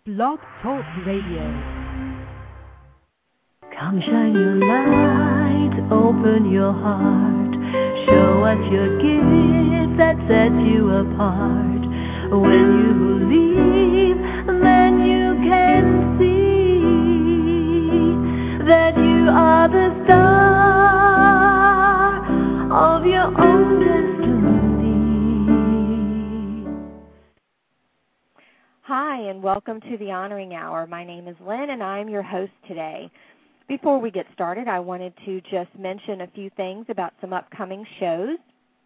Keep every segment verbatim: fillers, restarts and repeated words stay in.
Blog Talk Radio. Come shine your light, open your heart, show us your gift that sets you apart. When you believe, then you can see that you are the star of your own destiny. Hi, and welcome to the Honoring Hour. My name is Lynn, and I'm your host today. Before we get started, I wanted to just mention a few things about some upcoming shows.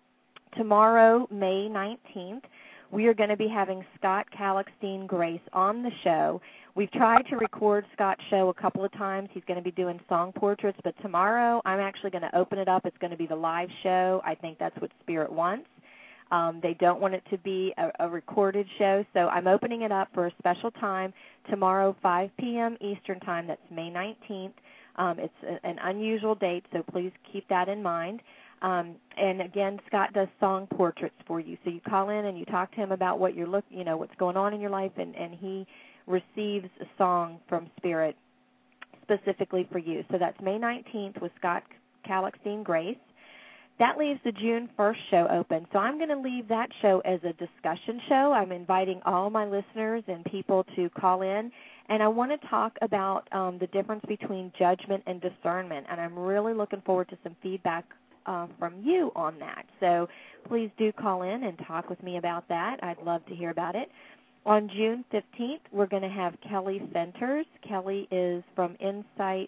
Tomorrow, May nineteenth, we are going to be having Scott Kalakstein Grace on the show. We've tried to record Scott's show a couple of times. He's going to be doing song portraits, but tomorrow I'm actually going to open it up. It's going to be the live show. I think that's what Spirit wants. Um, they don't want it to be a, a recorded show, so I'm opening it up for a special time tomorrow, five p.m. Eastern Time. That's May nineteenth. Um, it's a, an unusual date, so please keep that in mind. Um, and again, Scott does song portraits for you. So you call in and you talk to him about what you're look, you know, what's going on in your life, and, and he receives a song from Spirit specifically for you. So that's May nineteenth with Scott Kalakstein Grace. That leaves the June first show open. So I'm going to leave that show as a discussion show. I'm inviting all my listeners and people to call in, and I want to talk about um, the difference between judgment and discernment, and I'm really looking forward to some feedback uh, from you on that. So please do call in and talk with me about that. I'd love to hear about it. On June fifteenth, we're going to have Kelly Fenters. Kelly is from Insight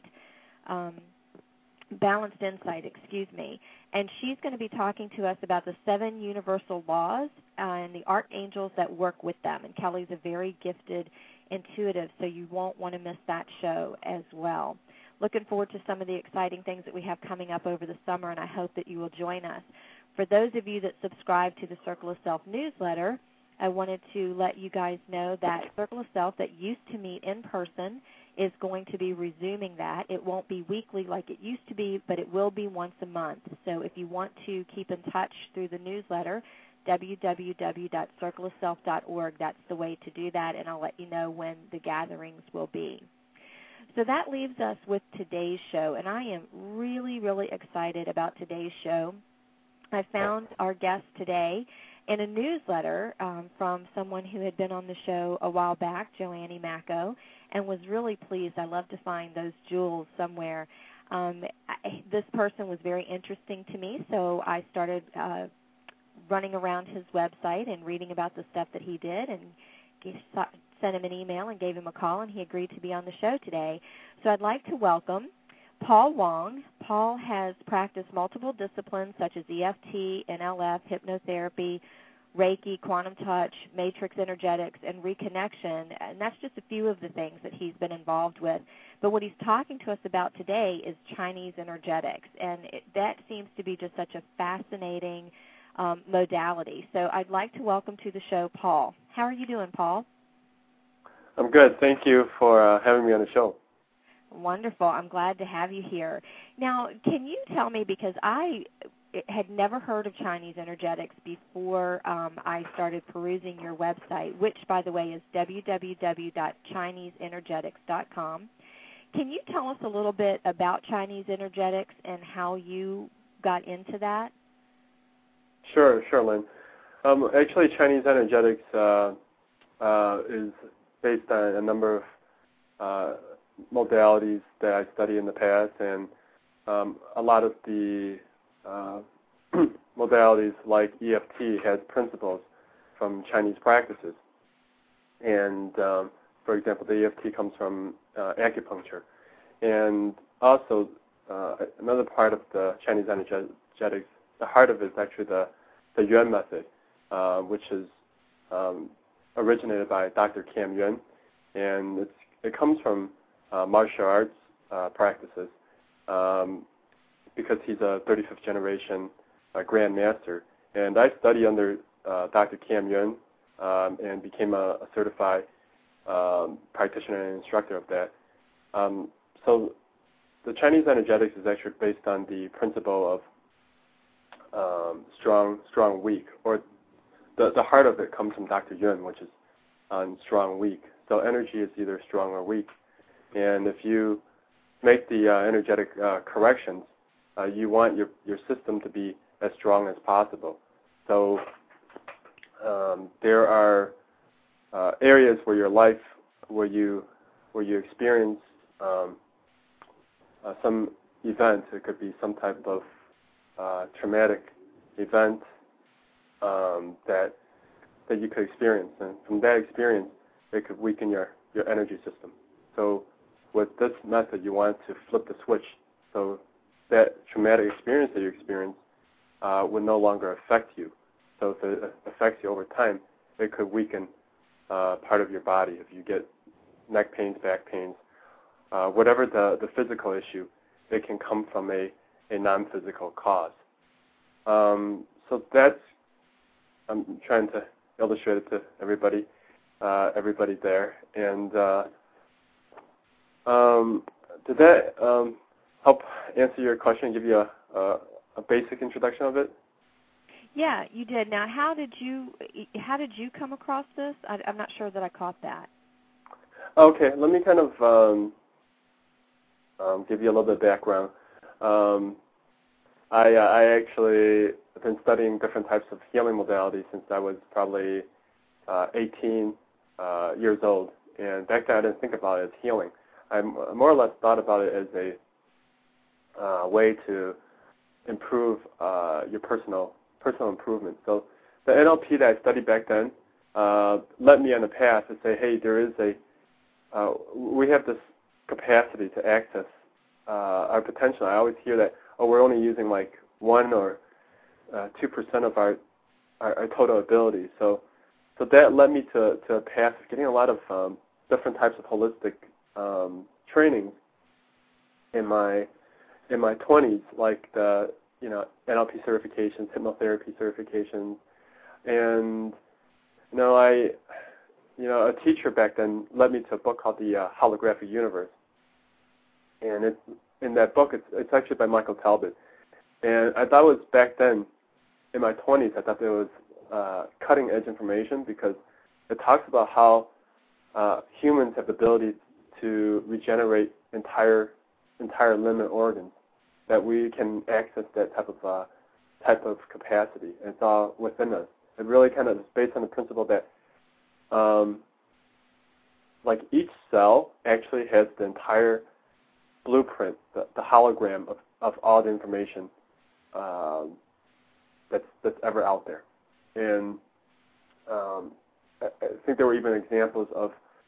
um Balanced Insight, excuse me, and she's going to be talking to us about the seven universal laws uh, and the archangels that work with them. And Kelly's a very gifted intuitive, so you won't want to miss that show as well. Looking forward to some of the exciting things that we have coming up over the summer, and I hope that you will join us. For those of you that subscribe to the Circle of Self newsletter, I wanted to let you guys know that Circle of Self that used to meet in person is going to be resuming that. It won't be weekly like it used to be, but it will be once a month. So if you want to keep in touch through the newsletter, w w w dot circle of self dot org, that's the way to do that, and I'll let you know when the gatherings will be. So that leaves us with today's show, and I am really, really excited about today's show. I found our guest today in a newsletter um, from someone who had been on the show a while back, Joanne Macco, and was really pleased. I love to find those jewels somewhere. Um, I, this person was very interesting to me, so I started uh, running around his website and reading about the stuff that he did, and gave, sent him an email and gave him a call, and he agreed to be on the show today. So I'd like to welcome Paul Wong. Paul has practiced multiple disciplines such as E F T, N L F, hypnotherapy, Reiki, quantum touch, matrix energetics, and reconnection, and that's just a few of the things that he's been involved with. But what he's talking to us about today is Chinese energetics, and it, that seems to be just such a fascinating um, modality. So I'd like to welcome to the show Paul. How are you doing, Paul? I'm good. Thank you for uh, having me on the show. Wonderful. I'm glad to have you here. Now, can you tell me, because I had never heard of Chinese energetics before um, I started perusing your website, which, by the way, is w w w dot chinese energetics dot com. Can you tell us a little bit about Chinese energetics and how you got into that? Sure, sure, Lynn. Um, actually, Chinese energetics uh, uh, is based on a number of uh, modalities that I studied in the past, and um, a lot of the uh, modalities like E F T has principles from Chinese practices. And, um, for example, the E F T comes from uh, acupuncture. And also, uh, another part of the Chinese energetics, the heart of it is actually the, the Yuan method, uh, which is um, originated by Doctor Kam Yuan. And it's, it comes from Uh, martial arts uh, practices um, because he's a thirty-fifth generation uh, Grand Master. And I studied under uh, Doctor Kam Yuan um, and became a, a certified um, practitioner and instructor of that. Um, so the Chinese energetics is actually based on the principle of um, strong, strong, weak, or the, the heart of it comes from Doctor Yuan, which is on strong, weak. So energy is either strong or weak. And if you make the uh, energetic uh, corrections, uh, you want your, your system to be as strong as possible. So um, there are uh, areas where your life, where you where you experience um, uh, some event. It could be some type of uh, traumatic event um, that that you could experience, and from that experience, it could weaken your, your energy system. So with this method, you want to flip the switch. So that traumatic experience that you experience uh, will no longer affect you. So if it affects you over time, it could weaken uh, part of your body. If you get neck pains, back pains, uh, whatever the, the physical issue, it can come from a, a non-physical cause. Um, so that's, I'm trying to illustrate it to everybody, uh, everybody there. And uh, um, did that um, help answer your question, give you a, a, a basic introduction of it? Yeah, you did. Now, how did you how did you come across this? I, I'm not sure that I caught that. Okay, let me kind of um, um, give you a little bit of background. Um, I, uh, I actually have been studying different types of healing modalities since I was probably uh, eighteen uh, years old. And back then I didn't think about it as healing. I more or less thought about it as a uh, way to improve uh, your personal personal improvement. So the N L P that I studied back then uh, led me on the path to say, hey, there is a, uh, we have this capacity to access uh, our potential. I always hear that, oh, we're only using like one or uh, two percent of our, our, our total ability. So, so that led me to, to a path of getting a lot of um, different types of holistic um, training in my in my twenties, like the you know N L P certifications, hypnotherapy certifications, and you know I you know a teacher back then led me to a book called The uh, Holographic Universe, and it's in that book it's it's actually by Michael Talbot. And I thought it was back then, in my twenties, I thought it was uh, cutting-edge information because it talks about how uh, humans have the ability to regenerate entire entire limb and organs, that we can access that type of uh, type of capacity. And it's all within us. It really kind of is based on the principle that, um, like each cell actually has the entire blueprint, the, the hologram of, of all the information Um, that's that's ever out there. And um, I, I think there were even examples of,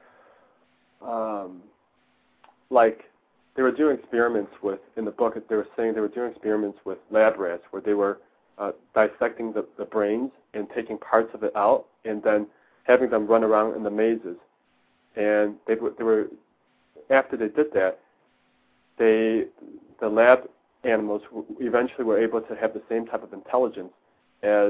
um, like, they were doing experiments with, in the book, they were saying they were doing experiments with lab rats where they were uh, dissecting the, the brains and taking parts of it out and then having them run around in the mazes. And they, they were, after they did that, they, the lab animals eventually were able to have the same type of intelligence as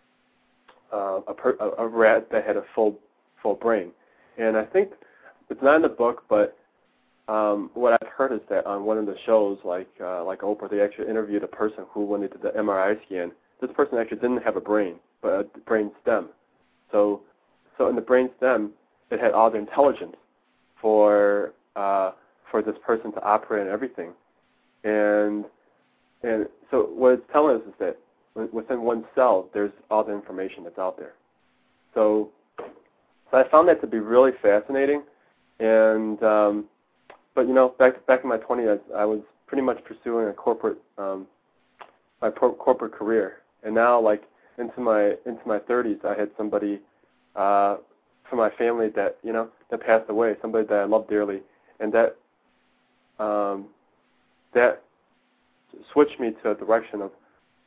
uh, a, per, a, a rat that had a full full brain. And I think it's not in the book, but um, what I've heard is that on one of the shows, like uh, like Oprah, they actually interviewed a person who, when they did the M R I scan, this person actually didn't have a brain, but a brain stem. So so in the brain stem, it had all the intelligence for uh, for this person to operate and everything. And And so what it's telling us is that within one cell, there's all the information that's out there. So, so I found that to be really fascinating. And um, but you know, back back in my twenties, I, I was pretty much pursuing a corporate um, my pro- corporate career. And now, like into my into my thirties, I had somebody uh, from my family that you know that passed away, somebody that I loved dearly, and that um, that. switched me to a direction of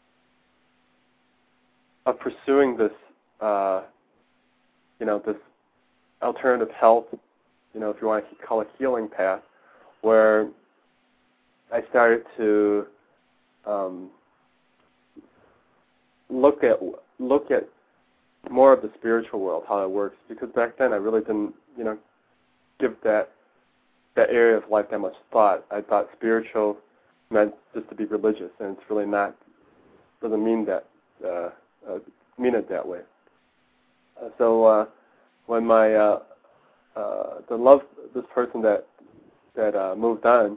of pursuing this, uh, you know, this alternative health, you know, if you want to call it healing path, where I started to um, look at look at more of the spiritual world, how it works. Because back then I really didn't, you know, give that that area of life that much thought. I thought spiritual meant just to be religious, and it's really not. Doesn't mean that uh, uh, mean it that way. Uh, so uh, when my uh, uh, the love this person that that uh, moved on.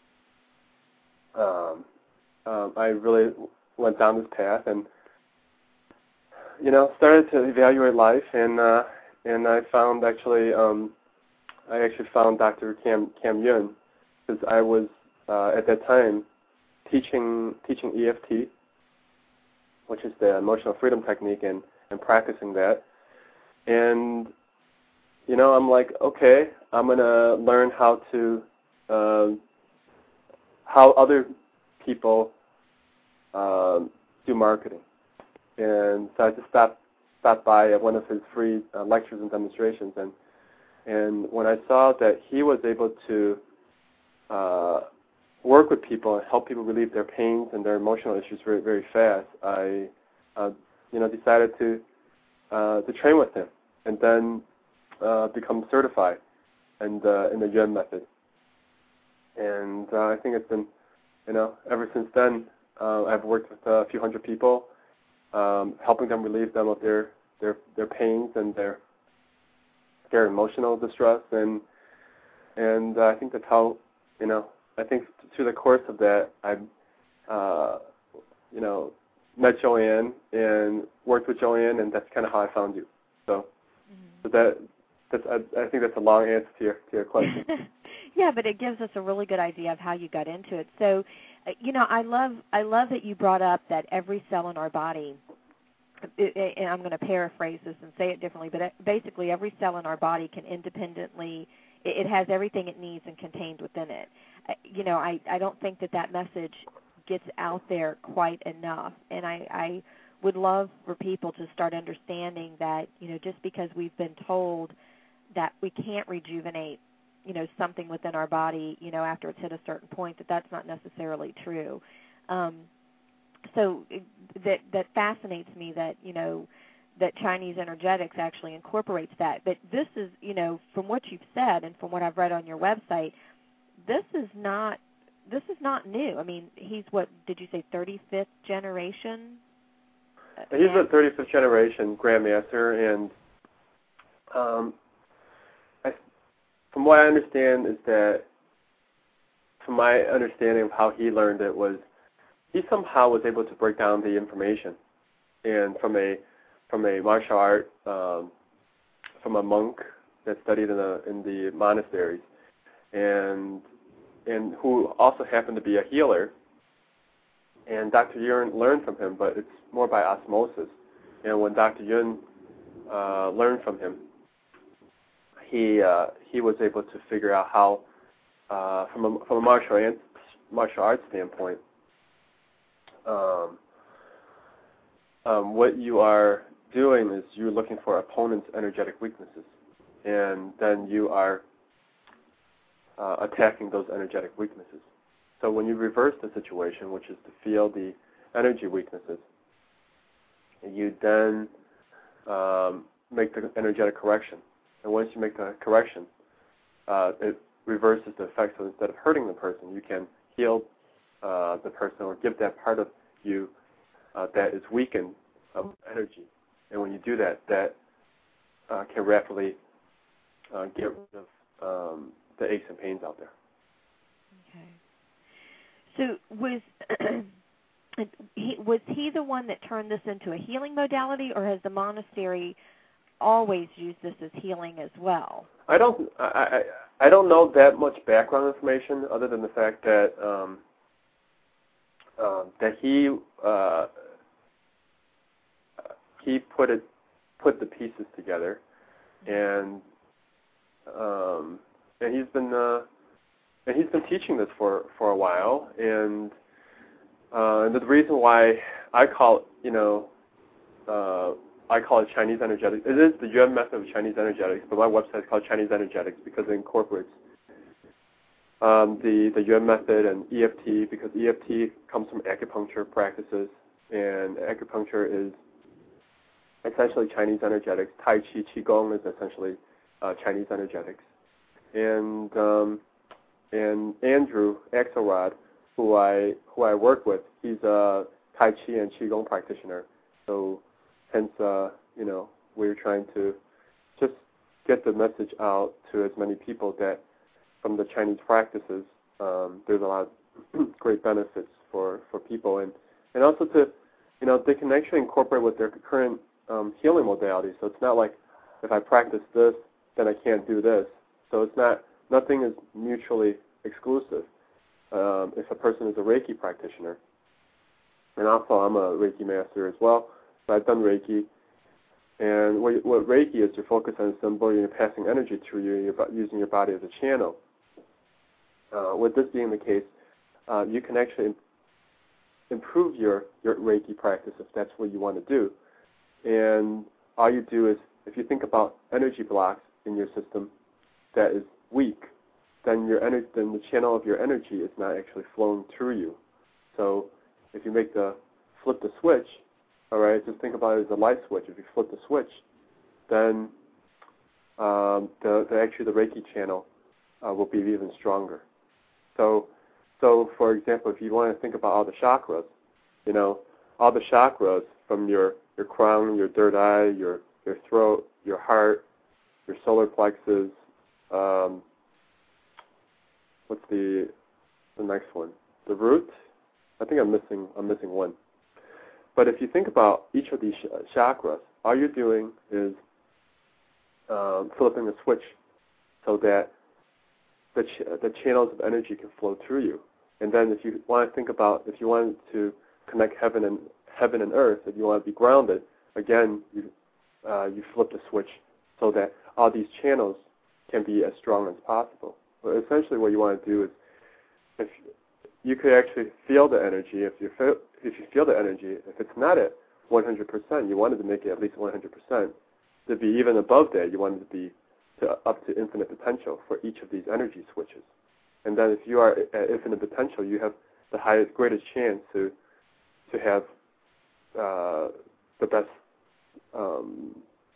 Um, um, I really went down this path and, you know, started to evaluate life, and uh, and I found actually um, I actually found Doctor Cam Cam Yun, because I was uh, at that time teaching teaching E F T, which is the emotional freedom technique, and, and practicing that. And, you know, I'm like, okay, I'm going to learn how to, uh, how other people uh, do marketing. And so I just stopped, stopped by at one of his free uh, lectures and demonstrations. And, and when I saw that he was able to uh, work with people and help people relieve their pains and their emotional issues very, very fast, I, uh, you know, decided to uh, to train with him, and then uh, become certified and uh, in the Yuen method. And uh, I think it's been, you know, ever since then, uh, I've worked with a few hundred people, um, helping them relieve them of their their their pains and their their emotional distress, and and uh, I think that's how, you know, I think through the course of that, I, uh, you know, met Joanne and worked with Joanne, and that's kind of how I found you. So, mm-hmm. so that that's I, I think that's a long answer to your to your question. Yeah, but it gives us a really good idea of how you got into it. So, uh, you know, I love I love that you brought up that every cell in our body. It, it, and I'm going to paraphrase this and say it differently, but it, basically every cell in our body can independently. It, it has everything it needs and contained within it. Uh, you know, I I don't think that that message gets out there quite enough, and I, I would love for people to start understanding that, you know, just because we've been told that we can't rejuvenate, you know, something within our body, you know, after it's hit a certain point, that that's not necessarily true. Um, so it, that that fascinates me that, you know, that Chinese energetics actually incorporates that. But this is, you know, from what you've said and from what I've read on your website, this is not This is not new. I mean, he's what, did you say thirty-fifth generation? He's a thirty-fifth generation Grandmaster, and um, I, from what I understand is that, from my understanding of how he learned it, was he somehow was able to break down the information, and from a from a martial art, um, from a monk that studied in the in the monasteries, and and who also happened to be a healer. And Doctor Yun learned from him, but it's more by osmosis. And when Doctor Yun uh, learned from him, he uh, he was able to figure out how, uh, from a from a martial arts martial arts standpoint, um, um, what you are doing is you're looking for opponent's energetic weaknesses, and then you are Uh, attacking those energetic weaknesses. So when you reverse the situation, which is to feel the energy weaknesses, you then um, make the energetic correction. And once you make the correction, uh, it reverses the effect. So instead of hurting the person, you can heal uh, the person or give that part of you uh, that is weakened of energy. And when you do that, that uh, can rapidly uh, get rid of um, the aches and pains out there. Okay. So was he, was he the one that turned this into a healing modality, or has the monastery always used this as healing as well? I don't I, I, I don't know that much background information other than the fact that um, uh, that he uh, he put it put the pieces together, and um, And he's been uh, and he's been teaching this for, for a while, and uh, and the reason why I call it, you know, uh, I call it Chinese energetics. It is the Yuen method of Chinese energetics, but my website is called Chinese Energetics because it incorporates um, the the Yuen method and E F T, because E F T comes from acupuncture practices, and acupuncture is essentially Chinese energetics. Tai Chi, Qigong is essentially uh, Chinese energetics. And um, and Andrew Axelrod, who I who I work with, he's a Tai Chi and Qigong practitioner. So hence, uh, you know, we're trying to just get the message out to as many people that from the Chinese practices, um, there's a lot of great benefits for, for people, and, and also to, you know, they can actually incorporate with their current um, healing modalities. So it's not like if I practice this, then I can't do this. So it's not, nothing is mutually exclusive. Um, if a person is a Reiki practitioner, and also I'm a Reiki master as well, so I've done Reiki. And what, what Reiki is, you're focused on somebody and you're passing energy to you, and you're using your body as a channel. Uh, with this being the case, uh, you can actually improve your, your Reiki practice if that's what you want to do. And all you do is, if you think about energy blocks in your system that is weak, then your ener- then the channel of your energy is not actually flowing through you. So if you make the flip the switch, all right, just think about it as a light switch. If you flip the switch, then um, the, the actually the Reiki channel uh, will be even stronger. So, so for example, if you want to think about all the chakras, you know, all the chakras from your, your crown, your third eye, your your throat, your heart, your solar plexus. Um, what's the the next one? The root. I think I'm missing. I'm missing one. But if you think about each of these sh- chakras, all you're doing is um, flipping a switch so that the ch- the channels of energy can flow through you. And then, if you want to think about, if you want to connect heaven and heaven and earth, if you want to be grounded, again, you uh, you flip the switch so that all these channels can be as strong as possible. But essentially, what you want to do is, if you could actually feel the energy, if you feel if you feel the energy, if it's not at one hundred percent, you wanted to make it at least one hundred percent. To be even above that, you wanted to be to, up to infinite potential for each of these energy switches. And then if you are at infinite potential, you have the highest, greatest chance to to have uh, the best um,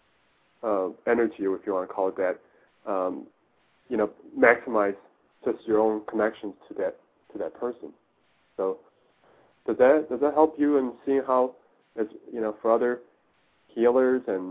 uh, energy, or if you want to call it that, um, you know, maximize just your own connections to that to that person. So does that does that help you in seeing how, as you know, for other healers and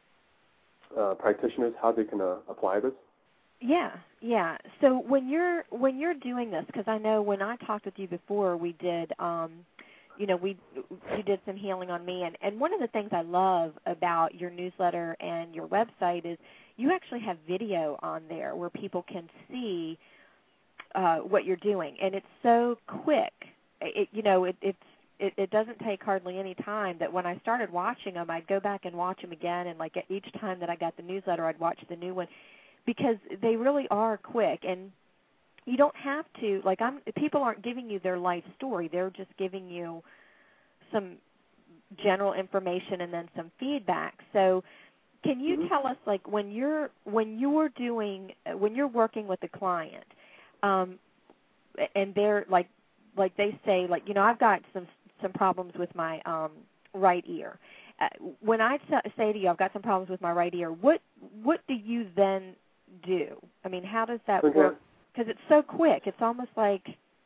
uh, practitioners, how they can uh, apply this? Yeah, yeah. So when you're when you're doing this, because I know when I talked with you before, we did, um, you know, we you did some healing on me, and and one of the things I love about your newsletter and your website is you actually have video on there where people can see uh, what you're doing, and it's so quick. It, you know, it, it's it, it doesn't take hardly any time. That when I started watching them, I'd go back and watch them again, and like each time that I got the newsletter, I'd watch the new one. Because they really are quick, and you don't have to, like, I'm, people aren't giving you their life story. They're just giving you some general information and then some feedback. So can you mm-hmm. tell us, like, when you're when you're doing, when you're working with a client, um, and they're, like, like they say, like, you know, I've got some, some problems with my um, right ear. Uh, when I say to you, I've got some problems with my right ear, what what do you then do? I mean, how does that okay. work? Because it's so quick. It's almost like,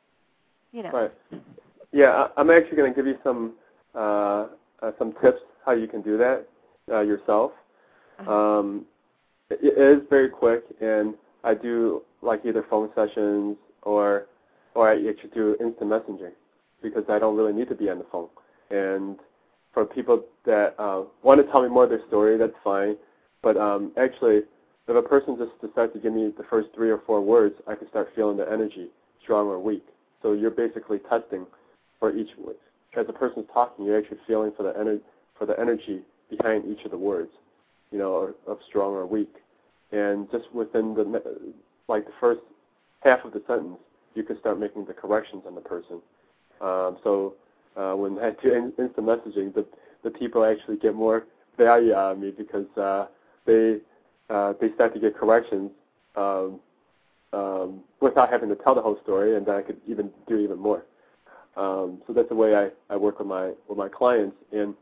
you know. Right. Yeah, I'm actually going to give you some uh, uh, some tips how you can do that uh, yourself. Uh-huh. Um, it, it is very quick, and I do like either phone sessions or or I actually do instant messaging because I don't really need to be on the phone. And for people that uh, want to tell me more of their story, that's fine. But um, actually, if a person just decides to give me the first three or four words, I can start feeling the energy, strong or weak. So you're basically testing for each word. As a person's talking, you're actually feeling for the ener- for the energy behind each of the words, you know, of strong or weak. And just within the like the first half of the sentence, you can start making the corrections on the person. Um, so uh, when I do in- instant messaging, the the people actually get more value out of me because uh, they Uh, they start to get corrections um, um, without having to tell the whole story, and then I could even do even more. Um, so that's the way I, I work with my with my clients. And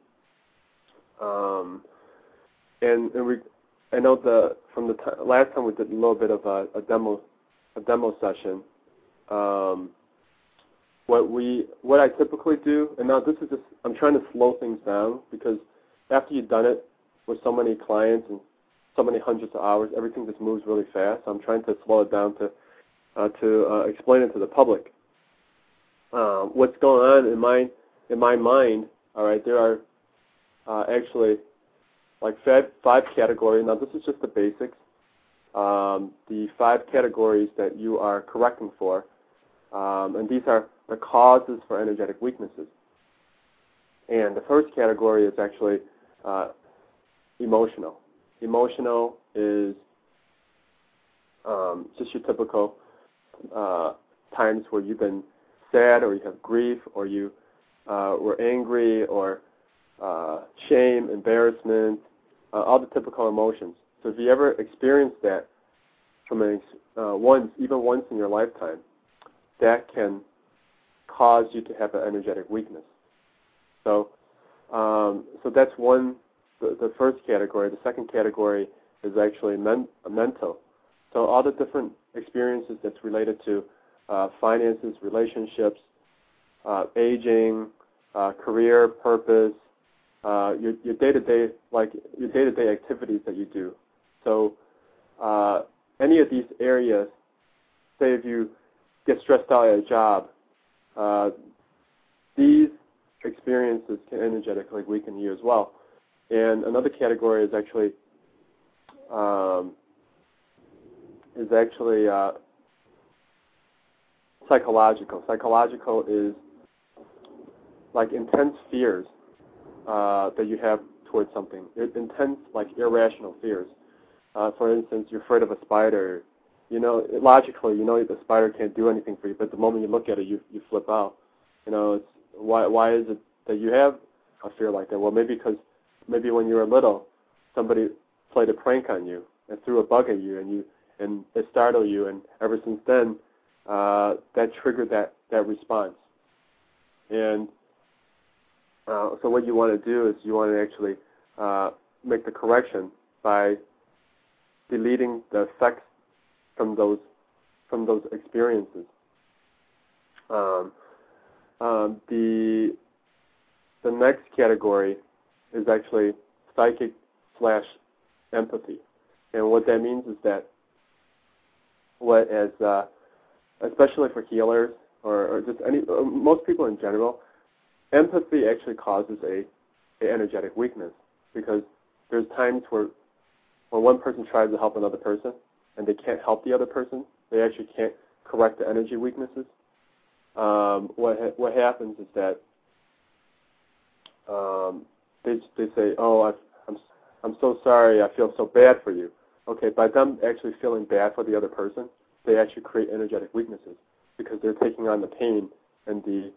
um, and, and we, I know the from the t- last time we did a little bit of a, a demo a demo session. Um, what we what I typically do, and now this is just I'm trying to slow things down because after you've done it with so many clients and so many hundreds of hours. Everything just moves really fast. So I'm trying to slow it down to uh, to uh, explain it to the public. Uh, what's going on in my in my mind? All right, there are uh, actually like five, five categories. Now this is just the basics. Um, the five categories that you are correcting for, um, and these are the causes for energetic weaknesses. And the first category is actually uh, emotional. Emotional is um, just your typical uh, times where you've been sad, or you have grief, or you uh, were angry, or uh, shame, embarrassment, uh, all the typical emotions. So if you ever experience that from an, uh, once, even once in your lifetime, that can cause you to have an energetic weakness. So, um, so that's one, the, the first category. The second category is actually men, mental. So all the different experiences that's related to uh, finances, relationships, uh, aging, uh, career, purpose, uh, your, your day-to-day, like your day-to-day activities that you do. So uh, any of these areas, say if you get stressed out at a job, uh, these experiences can energetically weaken you as well. And another category is actually um, is actually uh, psychological. Psychological is like intense fears uh, that you have towards something. Intense, like irrational fears. Uh, for instance, you're afraid of a spider. You know, logically, you know the spider can't do anything for you, but the moment you look at it, you you flip out. You know, it's why why is it that you have a fear like that? Well, maybe because maybe when you were little, somebody played a prank on you and threw a bug at you, and you and it startled you, and ever since then, uh, that triggered that that response. And uh, so, what you want to do is you want to actually uh, make the correction by deleting the effects from those from those experiences. Um, um, the the next category is actually psychic slash empathy, and what that means is that what as uh, especially for healers or, or just any or most people in general, empathy actually causes a, a energetic weakness, because there's times where when one person tries to help another person and they can't help the other person, they actually can't correct the energy weaknesses. Um, what ha- what happens is that um, they they say, "Oh, I, I'm I'm so sorry. I feel so bad for you." Okay, by them actually feeling bad for the other person, they actually create energetic weaknesses, because they're taking on the pain and the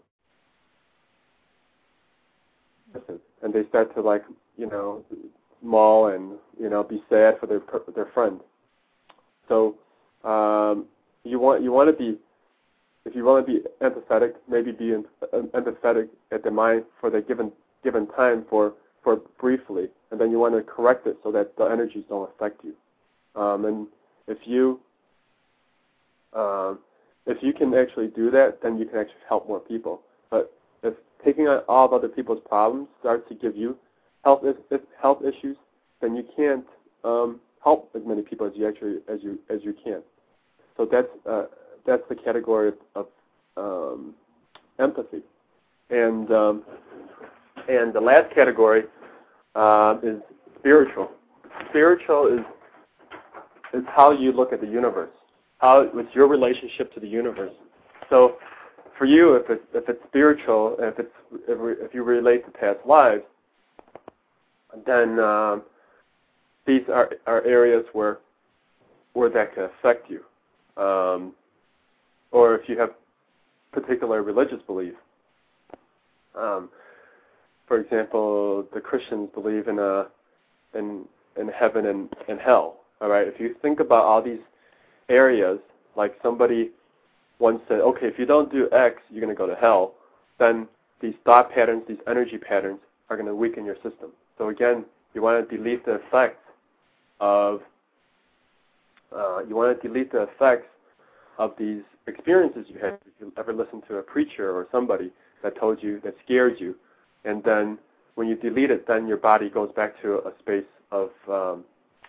and they start to, like, you know, maul and, you know, be sad for their their friend. So um, you want you want to be, if you want to be empathetic, maybe be empathetic at the mind for the given given time for for briefly, and then you want to correct it so that the energies don't affect you. Um, and if you um, if you can actually do that, then you can actually help more people. But if taking on all of other people's problems starts to give you health is, health issues, then you can't um, help as many people as you actually as you as you can. So that's uh, that's the category of, of um, empathy, and um, and the last category uh, is spiritual. Spiritual is is how you look at the universe, how it's your relationship to the universe. So for you, if it's if it's spiritual, if it's if, if you relate to past lives, then um, these are, are areas where where that can affect you. Um, or if you have particular religious belief. Um, for example, the Christians believe in a in in heaven and, and hell. All right. If you think about all these areas, like somebody once said, okay, if you don't do X, you're going to go to hell. Then these thought patterns, these energy patterns, are going to weaken your system. So again, you want to delete the effects of uh, you want to delete the effects of these experiences you had. If you ever listened to a preacher or somebody that told you, that scared you, and then when you delete it, then your body goes back to a space of um,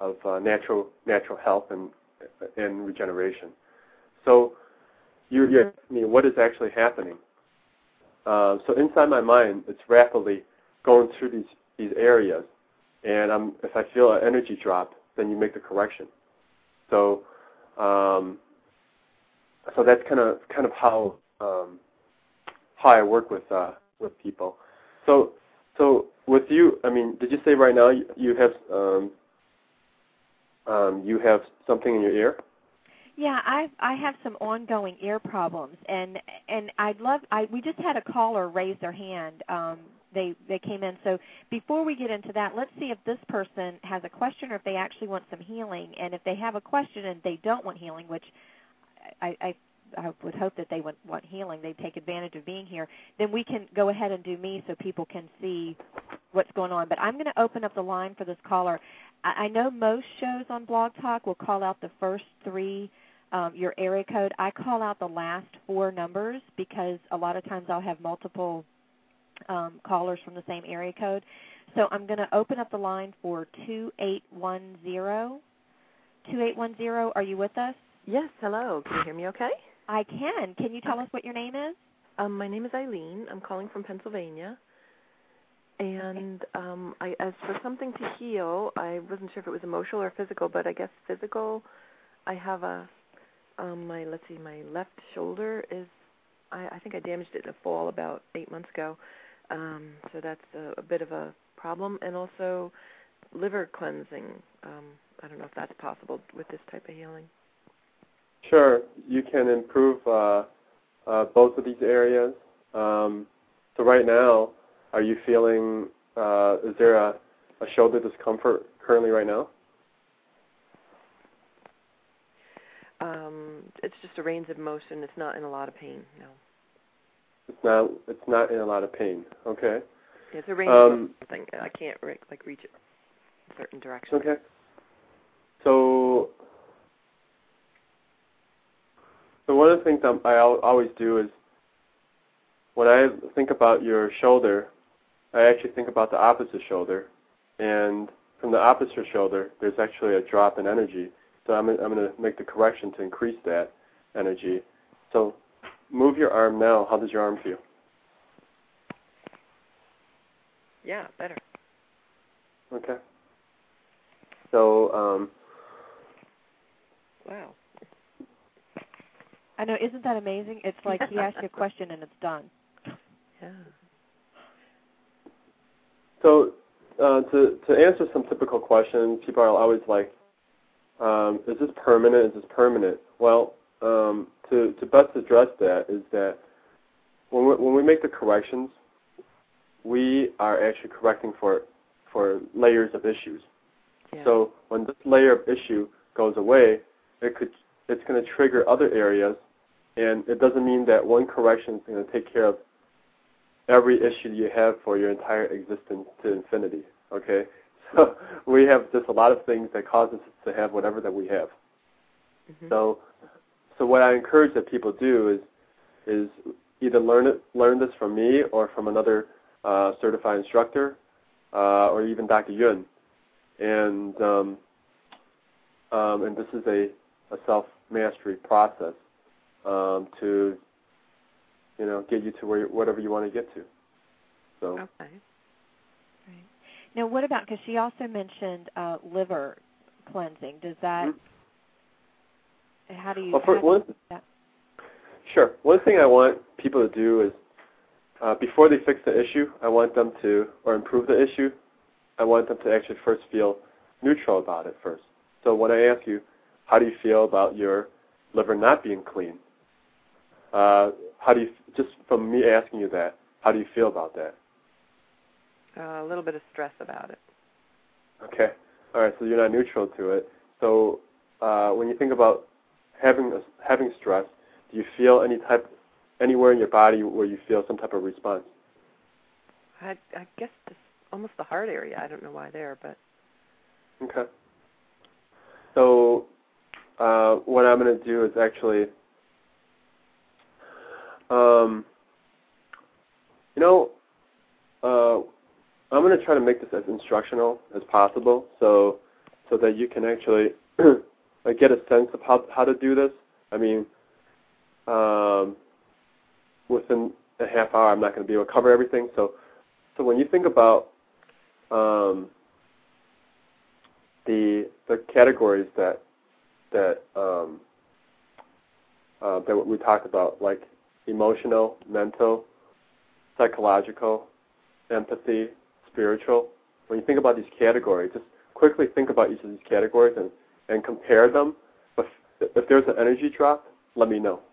of uh, natural natural health and and regeneration. So you're, you're asking me what is actually happening. Uh, so inside my mind, it's rapidly going through these, these areas, and I'm, if I feel an energy drop, then you make the correction. So um, so that's kind of kind of how um, how I work with uh, with people. So so with you, I mean, did you say right now you, you have um, um, you have something in your ear? Yeah, I I have some ongoing ear problems, and and I'd love. I we just had a caller raise their hand. Um, they they came in. So before we get into that, let's see if this person has a question or if they actually want some healing. And if they have a question and they don't want healing, which I I, I would hope that they would want healing, they take advantage of being here. Then we can go ahead and do me so people can see what's going on. But I'm going to open up the line for this caller. I, I know most shows on Blog Talk will call out the first three. Um, your area code. I call out the last four numbers because a lot of times I'll have multiple um, callers from the same area code. So I'm going to open up the line for two eight one zero. two eight one zero, are you with us? Yes, hello. Can you hear me okay? I can. Can you tell us what your name is? Um, my name is Eileen. I'm calling from Pennsylvania. And um, I, as for something to heal, I wasn't sure if it was emotional or physical, but I guess physical, I have a... Um, my let's see, my left shoulder is. I, I think I damaged it in a fall about eight months ago, um, so that's a, a bit of a problem. And also, liver cleansing. Um, I don't know if that's possible with this type of healing. Sure, you can improve uh, uh, both of these areas. Um, so right now, are you feeling? Uh, is there a, a shoulder discomfort currently right now? Um, it's just a range of motion. It's not in a lot of pain, no. It's not. It's not in a lot of pain. Okay. It's a range um, of thing. I can't like reach it in certain directions. Okay. So, so one of the things that I always do is when I think about your shoulder, I actually think about the opposite shoulder, and from the opposite shoulder, there's actually a drop in energy. So I'm, I'm going to make the correction to increase that energy. So move your arm now. How does your arm feel? Yeah, better. Okay. So, um, wow. I know, isn't that amazing? It's like he asks you a question and it's done. Yeah. So uh, to, to answer some typical questions, people are always like, Um, is this permanent? Is this permanent? Well, um, to, to best address that is that when we, when we make the corrections, we are actually correcting for for layers of issues. Yeah. So when this layer of issue goes away, it could it's going to trigger other areas, and it doesn't mean that one correction is going to take care of every issue you have for your entire existence to infinity. Okay. So we have just a lot of things that cause us to have whatever that we have. Mm-hmm. So, so what I encourage that people do is is either learn it, learn this from me or from another uh, certified instructor, uh, or even Doctor Yun. And um, um, and this is a, a self mastery process um, to you know get you to where whatever you want to get to. So. Okay. Now, what about, because she also mentioned uh, liver cleansing. Does that, mm-hmm. how do you, well, for, how do one, you do that? Sure. One thing I want people to do is, uh, before they fix the issue, I want them to, or improve the issue, I want them to actually first feel neutral about it first. So when I ask you, how do you feel about your liver not being clean? Uh, how do you, just from me asking you that, how do you feel about that? Uh, a little bit of stress about it. Okay. All right. So you're not neutral to it. So uh, when you think about having a, having stress, do you feel any type, anywhere in your body where you feel some type of response? I, I guess just almost the heart area. I don't know why there, but. Okay. So uh, what I'm going to do is actually, um, you know, uh, I'm going to try to make this as instructional as possible. So so that you can actually like get a sense of how how to do this. I mean, um, within a half hour, I'm not going to be able to cover everything. So, so when you think about um, the the categories that that um, uh, that we talked about, like emotional, mental, psychological, empathy, spiritual. When you think about these categories, just quickly think about each of these categories and, and compare them. If, if there's an energy drop, let me know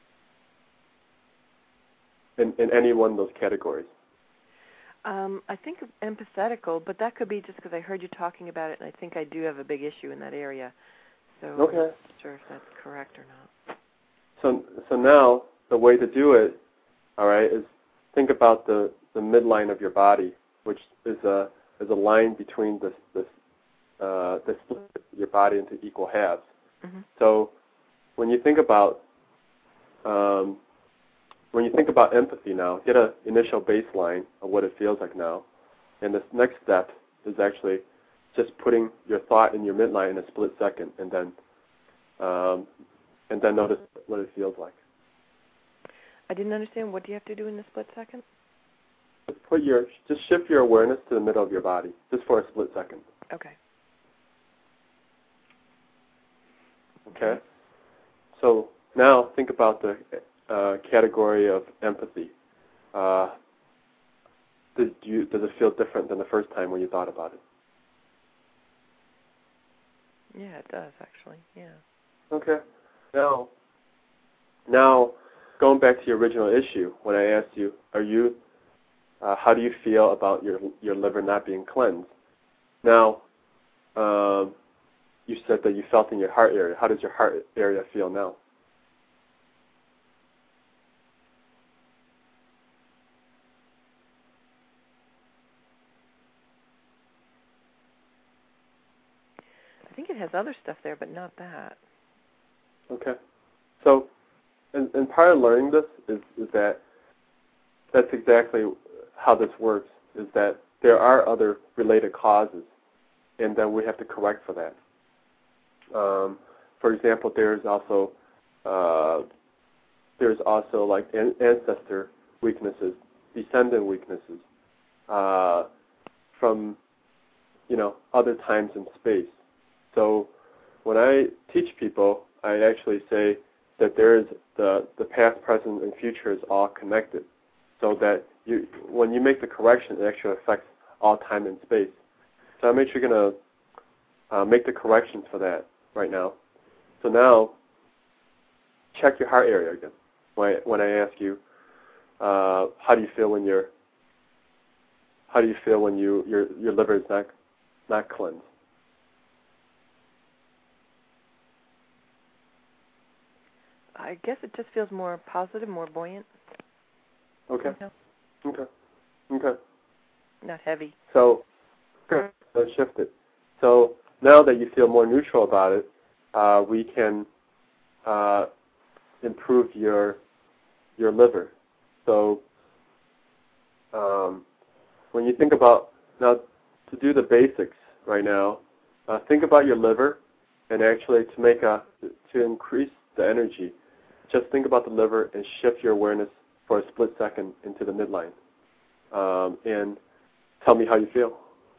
in, in any one of those categories. Um, I think empathetical, but that could be just because I heard you talking about it, and I think I do have a big issue in that area. So okay. I'm not sure if that's correct or not. So, so now the way to do it, all right, is think about the, the midline of your body, which is a is a line between this this uh, this split your body into equal halves. Mm-hmm. So when you think about um, when you think about empathy now, get an initial baseline of what it feels like now, and this next step is actually just putting your thought in your midline in a split second, and then um, and then notice what it feels like. I didn't understand. What do you have to do in the split second? Just put your just shift your awareness to the middle of your body, just for a split second. Okay. Okay. So now think about the uh, category of empathy. Uh, did you does it feel different than the first time when you thought about it? Yeah, it does actually. Yeah. Okay. Now, now going back to your original issue, when I asked you, are you, uh, how do you feel about your your liver not being cleansed? Now, um, you said that you felt in your heart area. How does your heart area feel now? I think it has other stuff there, but not that. Okay. So, and, and part of learning this is, is that that's exactly how this works, is that there are other related causes, and then we have to correct for that. Um, for example, there's also uh, there's also like an ancestor weaknesses, descendant weaknesses uh, from you know other times and space. So when I teach people, I actually say that there is the the past, present, and future is all connected, so that you when you make the correction, it actually affects all time and space. So I'm actually going to uh, make the corrections for that right now. So now, check your heart area again. When I, when I ask you, uh, how do you feel when you're, how do you feel when you your your liver is not not cleansed? I guess it just feels more positive, more buoyant. Okay. You know? Okay. Okay. Not heavy. So, let's shift it. So now that you feel more neutral about it, uh, we can uh, improve your your liver. So um, when you think about now to do the basics right now, uh, think about your liver, and actually to make a to increase the energy, just think about the liver and shift your awareness for a split second into the midline, um, and tell me how you feel.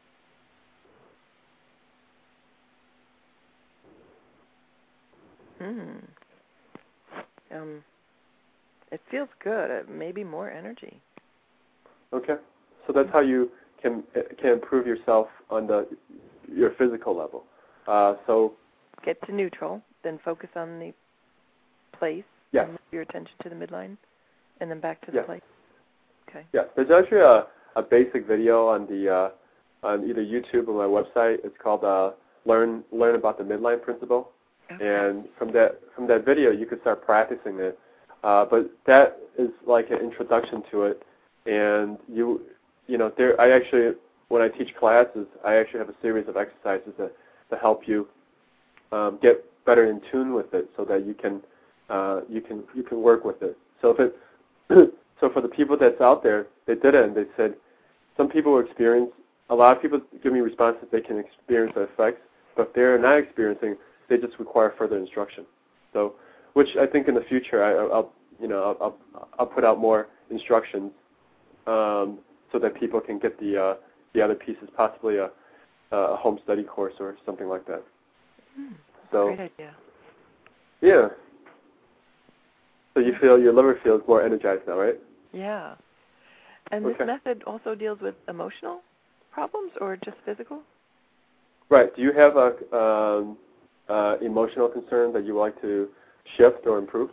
Hmm. Um. It feels good. Uh, maybe more energy. Okay. So that's how you can can improve yourself on the your physical level. Uh, so get to neutral, then focus on the place. Yes. And move your attention to the midline, and then back to the Yes. place. Okay. Yes. There's actually a, a basic video on the uh, on either YouTube or my website. It's called uh, Learn Learn About the Midline Principle. Okay. And from that from that video, you can start practicing it. Uh, but that is like an introduction to it. And you you know there I actually when I teach classes, I actually have a series of exercises that to help you um, get better in tune with it, so that you can uh, you can you can work with it. So if it so for the people that's out there, they did it and they said some people experience a lot of people give me responses they can experience the effects, But if they're not experiencing, they just require further instruction. So, which I think in the future, I, I'll you know I'll, I'll, I'll put out more instructions um, so that people can get the uh, the other pieces, possibly a, a home study course or something like that. Mm, so, great idea. Yeah. So you feel your liver feels more energized now, right? Yeah. And okay. this method also deals with emotional problems or just physical? Right. Do you have a um, uh, emotional concern that you would like to shift or improve?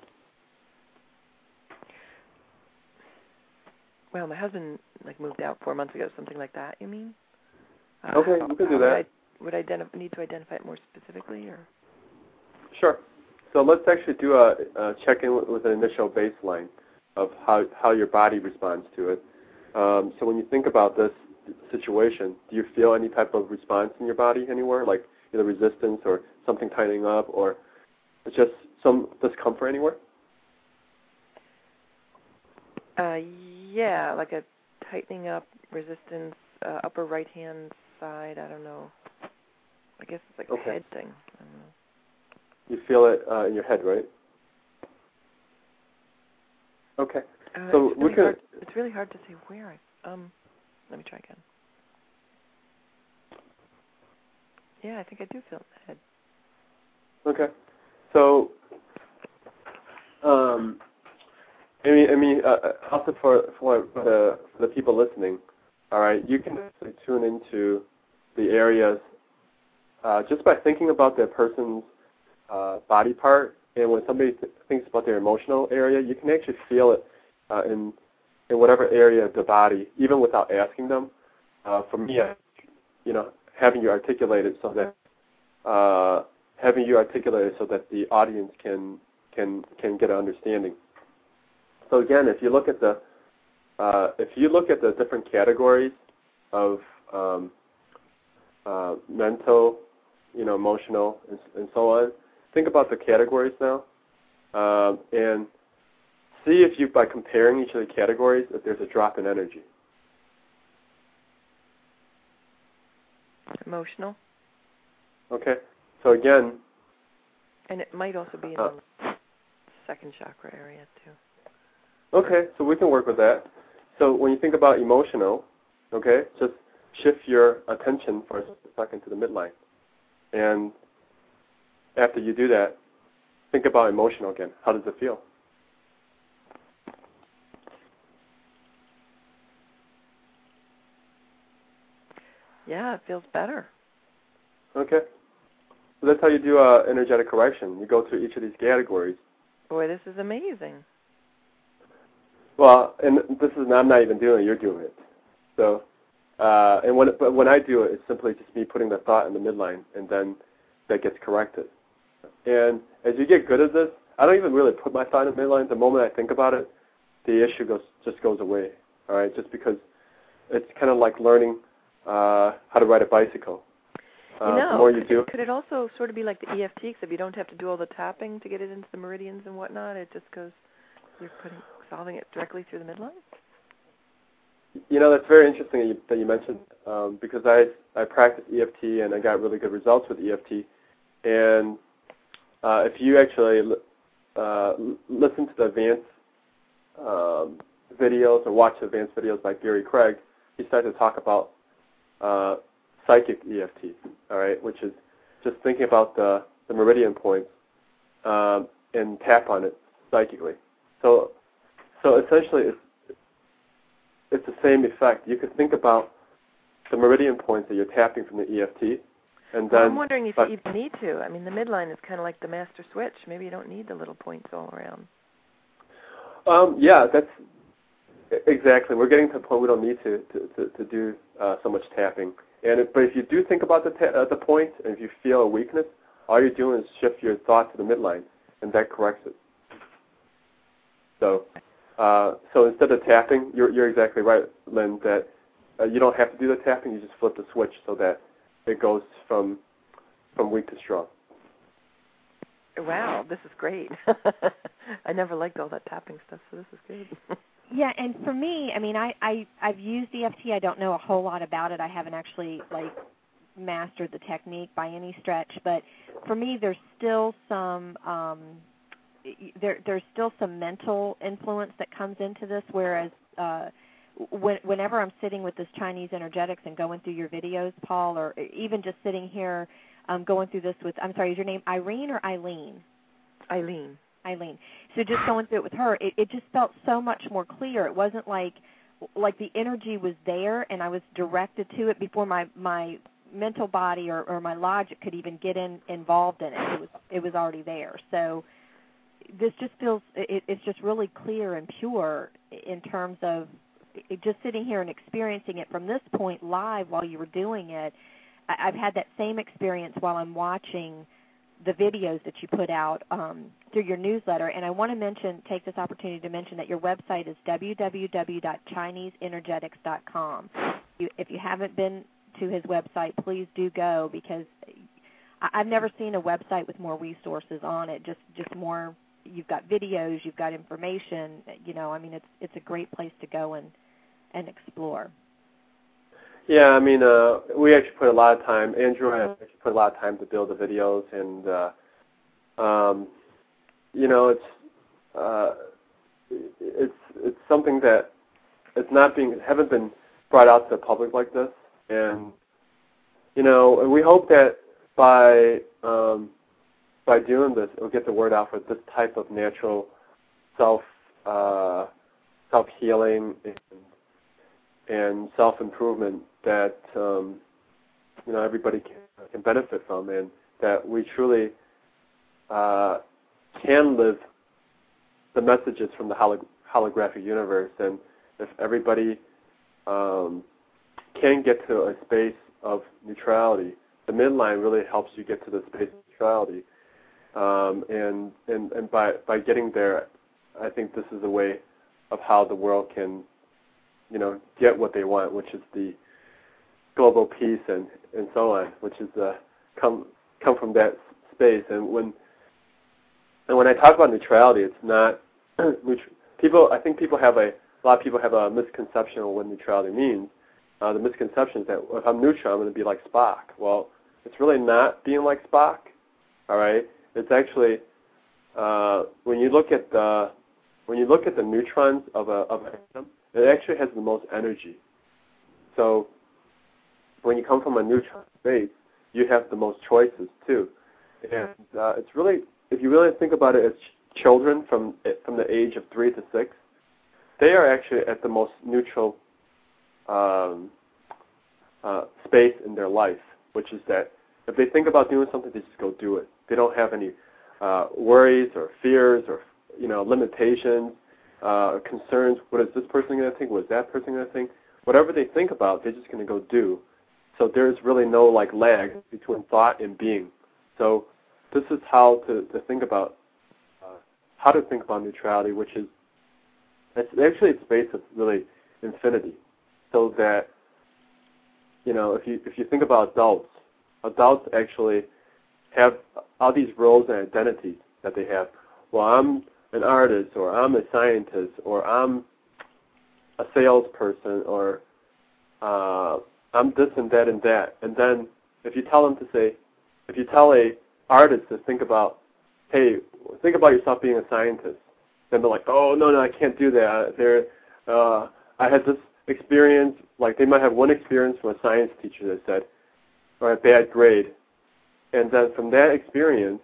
Well, my husband like moved out four months ago, something like that. You mean? Uh, okay, how, you can do how that. Would I, would I identif- need to identify it more specifically, or? Sure. So let's actually do a, a check-in with, with an initial baseline of how how your body responds to it. Um, so when you think about this situation, do you feel any type of response in your body anywhere, like either resistance or something tightening up, or just some discomfort anywhere? Uh, yeah, like a tightening up, resistance, uh, upper right-hand side. I don't know. I guess it's like okay. a head thing. I don't know. You feel it uh, in your head, right? Okay. Uh, so it's we really can. Hard, it's really hard to say where. I, um, let me try again. Yeah, I think I do feel it in the head. Okay. So, um, I mean, I mean, uh, also for for the for the people listening, all right, you can actually tune into the areas uh, just by thinking about that person's uh, body part, and when somebody th- thinks about their emotional area, you can actually feel it uh, in in whatever area of the body, even without asking them. Uh, for me, I, you know, having you articulate it so that uh, having you articulate it so that the audience can can can get an understanding. So again, if you look at the uh, if you look at the different categories of um, uh, mental, you know, emotional, and, and so on, think about the categories now, um, and see if you, by comparing each of the categories, if there's a drop in energy. Emotional. Okay. So again. And it might also be in uh, the second chakra area too. Okay, so we can work with that. So when you think about emotional, okay, just shift your attention for a second to the midline. And after you do that, think about emotional again. How does it feel? Yeah, it feels better. Okay. So that's how you do uh, energetic correction. You go through each of these categories. Boy, this is amazing. Well, and this is I'm not even doing it. You're doing it. So, uh, and when but when I do it, it's simply just me putting the thought in the midline, and then that gets corrected. And as you get good at this, I don't even really put my thought in the midline. The moment I think about it, the issue goes just goes away. All right, just because it's kind of like learning uh, how to ride a bicycle. Uh, you know, the more you could, do, it, could it also sort of be like the E F T, except you don't have to do all the tapping to get it into the meridians and whatnot? It just goes, you're putting, solving it directly through the midline? You know, that's very interesting that you, that you mentioned um, because I I practiced E F T and I got really good results with E F T. And uh, if you actually uh, listen to the advanced um, videos or watch the advanced videos by Gary Craig, he started to talk about uh, psychic E F T, all right, which is just thinking about the, the meridian points um, and tap on it psychically. So, so essentially, it's it's the same effect. You could think about the meridian points that you're tapping from the E F T, and then. Well, I'm wondering if you even need to. I mean, the midline is kind of like the master switch. Maybe you don't need the little points all around. Um, yeah, that's exactly. We're getting to the point we don't need to to, to, to do uh, so much tapping. And if, but if you do think about the ta- uh, the point, and if you feel a weakness, all you're doing is shift your thought to the midline, and that corrects it. So, uh, so instead of tapping, you're you're exactly right, Lynn. That uh, you don't have to do the tapping. You just flip the switch so that it goes from from weak to strong. Wow, this is great. I never liked all that tapping stuff, so this is good. Yeah, and for me, I mean, I, I, I've used E F T. I don't know a whole lot about it. I haven't actually, like, mastered the technique by any stretch, but for me, there's still some um, there there's still some mental influence that comes into this. Whereas uh, when, whenever I'm sitting with this Chinese energetics and going through your videos, Paul, or even just sitting here um, going through this with, I'm sorry, is your name Irene or Eileen? Eileen. Eileen. So just going through it with her, it, it just felt so much more clear. It wasn't like like the energy was there and I was directed to it before my, my mental body or, or my logic could even get in involved in it. It was it was already there. So this just feels it, it's just really clear and pure in terms of it, just sitting here and experiencing it from this point live while you were doing it. I, I've had that same experience while I'm watching the videos that you put out um, through your newsletter. And I want to mention, take this opportunity to mention that your website is w w w dot chinese energetics dot com. You, if you haven't been to his website, please do go, because I, I've never seen a website with more resources on it, just, just more, you've got videos, you've got information, you know, I mean, it's it's a great place to go and, and explore. Yeah, I mean, uh, we actually put a lot of time, Andrew and I actually put a lot of time to build the videos, and, uh, um, you know, it's, uh, it's, it's something that it's not being, haven't been brought out to the public like this, and, you know, and we hope that by, um, by doing this, it will get the word out for this type of natural self, uh, self-healing and, and self-improvement that um, you know everybody can, can benefit from, and that we truly uh, can live the messages from the holo- holographic universe. And if everybody um, can get to a space of neutrality, the midline really helps you get to the space of neutrality. Um, and and and by by getting there, I think this is a way of how the world can, you know, get what they want, which is the global peace and, and so on, which is uh, come come from that space. And when and when I talk about neutrality, it's not people. I think people have a, a lot of people have a misconception of what neutrality means. Uh, the misconception is that if I'm neutral, I'm going to be like Spock. Well, it's really not being like Spock. All right, it's actually uh, when you look at the when you look at the neutrons of a of an atom, it actually has the most energy. So when you come from a neutron space, you have the most choices too. And uh, it's really, if you really think about it as ch- children from from the age of three to six, they are actually at the most neutral um, uh, space in their life, which is that if they think about doing something, they just go do it. They don't have any uh, worries or fears or, you know, limitations, uh, concerns. What is this person going to think? What is that person going to think? Whatever they think about, they're just going to go do. So there's really no like lag between thought and being. So this is how to, to think about uh, how to think about neutrality, which is it's actually a space of really infinity. So that, you know, if you if you think about adults, adults actually have all these roles and identities that they have. Well, I'm an artist, or I'm a scientist, or I'm a salesperson, or uh, I'm this and that and that. And then if you tell them to say, if you tell a artist to think about, hey, think about yourself being a scientist, then they're like, oh, no, no, I can't do that. They're, uh, I had this experience, like they might have one experience from a science teacher that said, or a bad grade. And then from that experience,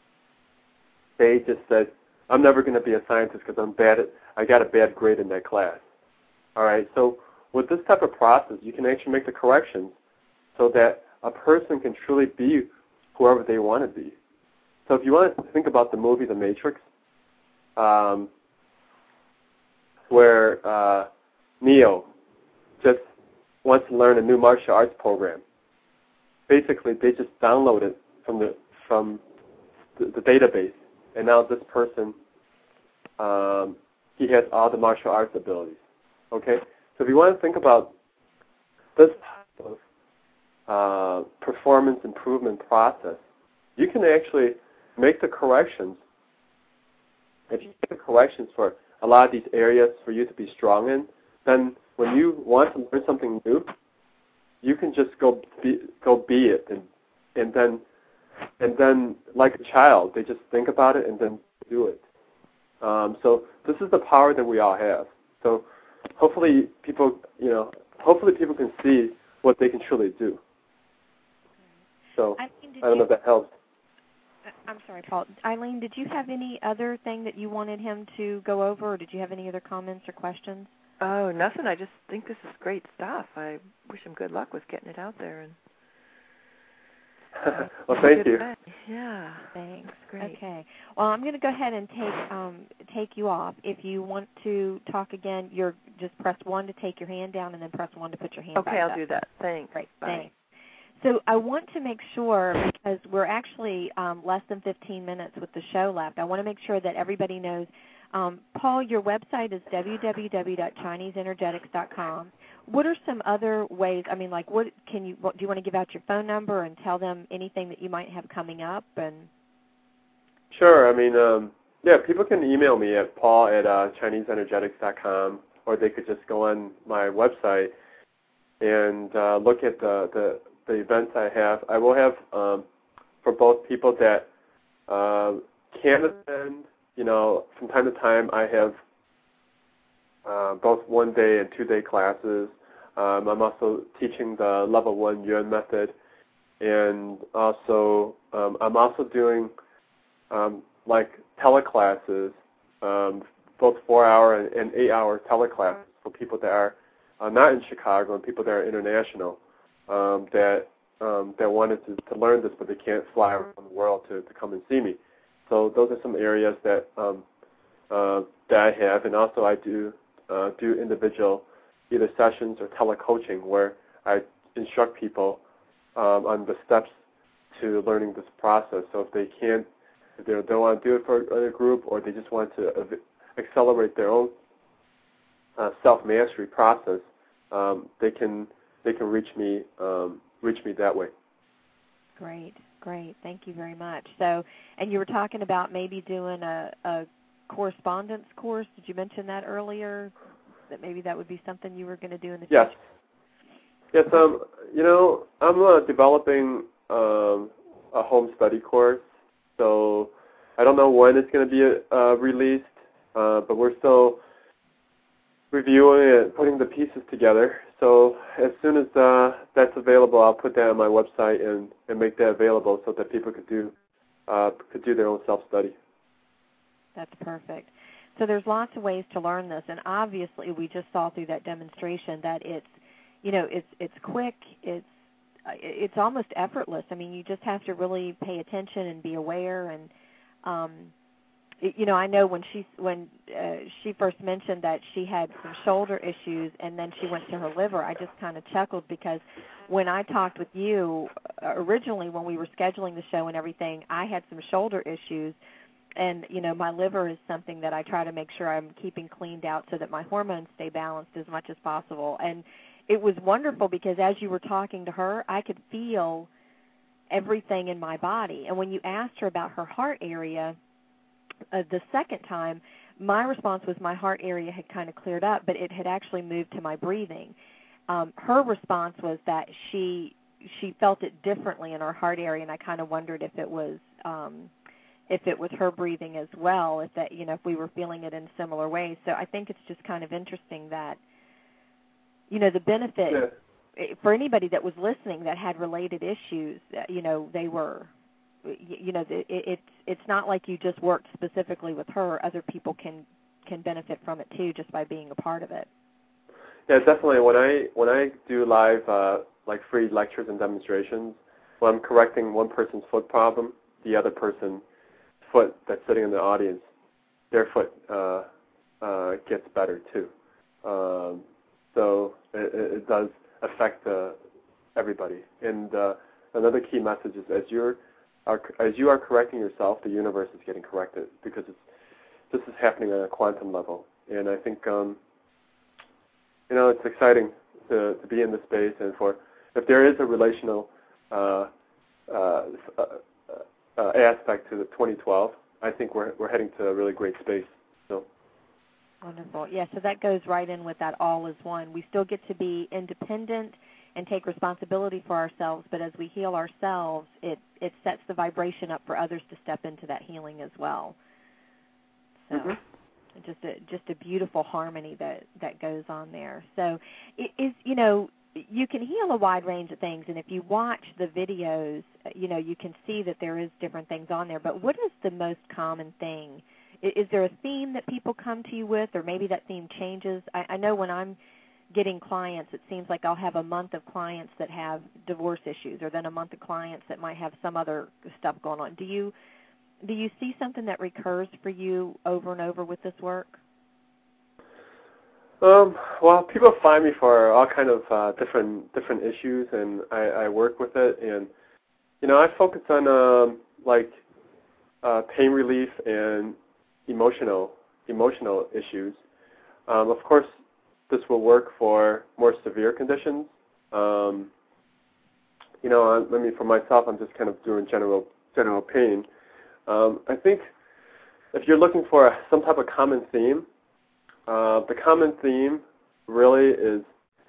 they just said, I'm never going to be a scientist because I'm bad at, I got a bad grade in that class. All right, so with this type of process, you can actually make the corrections so that a person can truly be whoever they want to be. So if you want to think about the movie The Matrix, um, where uh, Neo just wants to learn a new martial arts program, basically they just download it from the from the, the database, and now this person, um, he has all the martial arts abilities. Okay, so if you want to think about this type of uh, performance improvement process, you can actually make the corrections. If you make the corrections for a lot of these areas for you to be strong in, then when you want to learn something new, you can just go be, go be it, and and then and then like a child, they just think about it and then do it. Um, so this is the power that we all have. So hopefully people, you know, hopefully people can see what they can truly do. So I, mean, I don't you, know if that helps. I'm sorry, Paul. Eileen, did you have any other thing that you wanted him to go over, or did you have any other comments or questions? Oh, nothing. I just think this is great stuff. I wish him good luck with getting it out there. And well, thank you. Way. Yeah, thanks. Great. Okay. Well, I'm going to go ahead and take um, take you off. If you want to talk again, you're just press one to take your hand down, and then press one to put your hand okay, back I'll up. do that. Thanks. Great. Bye. Thanks. So I want to make sure, because we're actually um, less than fifteen minutes with the show left, I want to make sure that everybody knows. Um, Paul, your website is w w w dot chinese energetics dot com. What are some other ways? I mean, like, what can you? What, do you want to give out your phone number and tell them anything that you might have coming up? And sure. I mean, um, yeah, people can email me at paul at uh, chinese energetics dot com, or they could just go on my website and uh, look at the, the the events I have. I will have um, for both people that uh, can attend. You know, from time to time, I have uh, both one-day and two-day classes. Um, I'm also teaching the level one Yuan method, and also um, I'm also doing um, like teleclasses, um, both four-hour and, and eight-hour teleclasses for people that are uh, not in Chicago and people that are international um, that um, that wanted to, to learn this, but they can't fly around the world to, to come and see me. So those are some areas that um, uh, that I have, and also I do uh, do individual either sessions or telecoaching where I instruct people um, on the steps to learning this process. So if they can't, if they don't want to do it for a group, or they just want to accelerate their own uh, self-mastery process, um, they can they can reach me um, reach me that way. Great. Great. Thank you very much. So, and you were talking about maybe doing a, a correspondence course. Did you mention that earlier? That maybe that would be something you were going to do in the yes. future? Yes. Um. You know, I'm uh, developing um, a home study course. So I don't know when it's going to be uh, released, uh, but we're still reviewing it, putting the pieces together. So as soon as uh, that's available, I'll put that on my website and, and make that available so that people could do uh, could do their own self-study. That's perfect. So there's lots of ways to learn this, and obviously we just saw through that demonstration that it's, you know, it's it's quick, it's it's almost effortless. I mean, you just have to really pay attention and be aware. And um, you know, I know when she when uh, she first mentioned that she had some shoulder issues, and then she went to her liver, I just kind of chuckled, because when I talked with you uh, originally when we were scheduling the show and everything, I had some shoulder issues, and you know, my liver is something that I try to make sure I'm keeping cleaned out so that my hormones stay balanced as much as possible. And it was wonderful because as you were talking to her, I could feel everything in my body. And when you asked her about her heart area, Uh, the second time, my response was my heart area had kind of cleared up, but it had actually moved to my breathing. Um, her response was that she she felt it differently in her heart area, and I kind of wondered if it was um, if it was her breathing as well, if that you know if we were feeling it in similar ways. So I think it's just kind of interesting that you know the benefit Yeah. for anybody that was listening that had related issues. You know they were. You know, it, it's it's not like you just worked specifically with her. Other people can can benefit from it too, just by being a part of it. Yeah, definitely. When I when I do live uh, like free lectures and demonstrations, when I'm correcting one person's foot problem, the other person's foot that's sitting in the audience, their foot uh, uh, gets better too. Um, so it, it does affect uh, everybody. And uh, another key message is as you're Are, as you are correcting yourself, the universe is getting corrected, because it's, this is happening on a quantum level. And I think, um, you know, it's exciting to, to be in this space. And for if there is a relational uh, uh, uh, aspect to the twenty twelve, I think we're we're heading to a really great space. So wonderful. Yeah, so that goes right in with that all is one. We still get to be independent and take responsibility for ourselves. But as we heal ourselves, it, it sets the vibration up for others to step into that healing as well. So mm-hmm. just a just a beautiful harmony that, that goes on there. So it is, you know, you can heal a wide range of things, and if you watch the videos, you know, you can see that there is different things on there. But what is the most common thing? Is there a theme that people come to you with, or maybe that theme changes? I, I know when I'm getting clients, it seems like I'll have a month of clients that have divorce issues, or then a month of clients that might have some other stuff going on. Do you do you see something that recurs for you over and over with this work? Um, well, people find me for all kind of uh, different different issues, and I, I work with it. And you know, I focus on um, like uh, pain relief and emotional emotional issues. Um, of course, this will work for more severe conditions. Um, you know, I, I mean, for myself, I'm just kind of doing general general pain. Um, I think if you're looking for a, some type of common theme. Uh, the common theme really is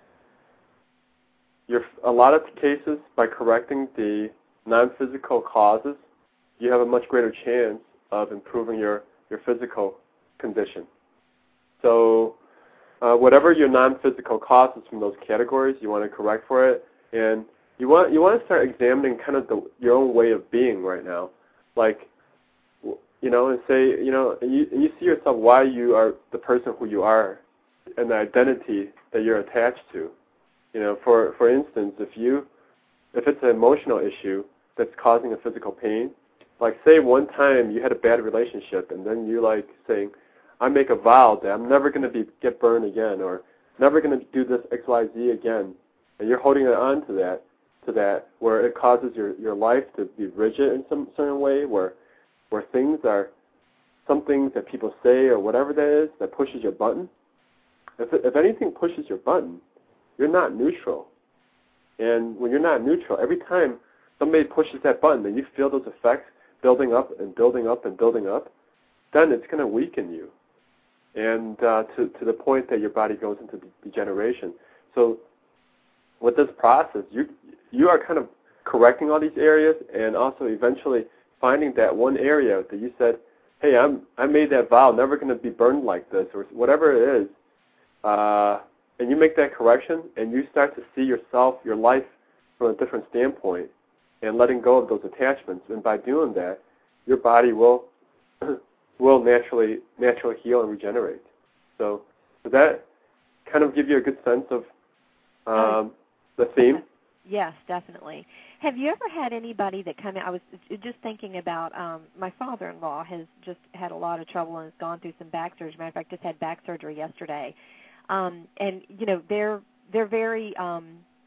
you're, a lot of cases, by correcting the non-physical causes, you have a much greater chance of improving your, your physical condition. So uh, whatever your non-physical causes from those categories, you want to correct for it. And you want, you want to start examining kind of the, your own way of being right now. Like, you know, and say, you know, you, you see yourself why you are the person who you are and the identity that you're attached to. You know, for, for instance, if you, if it's an emotional issue that's causing a physical pain, like say one time you had a bad relationship and then you like saying, I make a vow that I'm never going to be get burned again, or never going to do this X Y Z again, and you're holding on to that, to that, where it causes your, your life to be rigid in some certain way, where where things are, some things that people say or whatever that is that pushes your button. If, if anything pushes your button, you're not neutral. And when you're not neutral, every time somebody pushes that button and you feel those effects building up and building up and building up, then it's going to weaken you, and uh, to, to the point that your body goes into degeneration. So with this process, you you are kind of correcting all these areas, and also eventually finding that one area that you said, hey, I'm, I made that vow, never going to be burned like this, or whatever it is, uh, and you make that correction, and you start to see yourself, your life, from a different standpoint, and letting go of those attachments. And by doing that, your body will will naturally naturally heal and regenerate. So does that kind of give you a good sense of um, the theme? Yes, definitely. Have you ever had anybody that come in? I was just thinking about um, my father-in-law has just had a lot of trouble and has gone through some back surgery. Matter of fact, just had back surgery yesterday. Um, and you know, they're they're very um,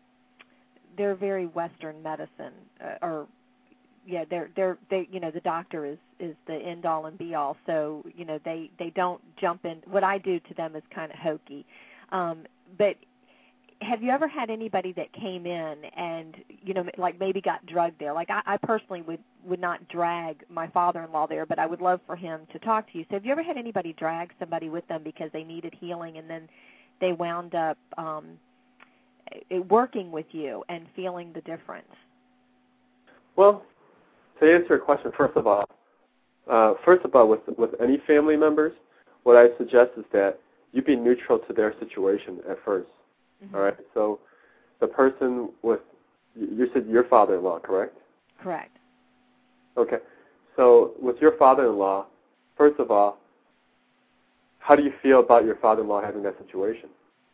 they're very Western medicine, uh, or yeah, they're they're they you know the doctor is is the end all and be all. So you know they they don't jump in. What I do to them is kind of hokey, um, but. Have you ever had anybody that came in and, you know, like maybe got drugged there? Like I, I personally would, would not drag my father-in-law there, but I would love for him to talk to you. So have you ever had anybody drag somebody with them because they needed healing and then they wound up um, working with you and feeling the difference? Well, to answer your question, first of all, uh, first of all, with, with any family members, what I suggest is that you be neutral to their situation at first. Mm-hmm. All right, so the person with, you said your father-in-law, correct? Correct. Okay, so with your father-in-law, first of all, how do you feel about your father-in-law having that situation?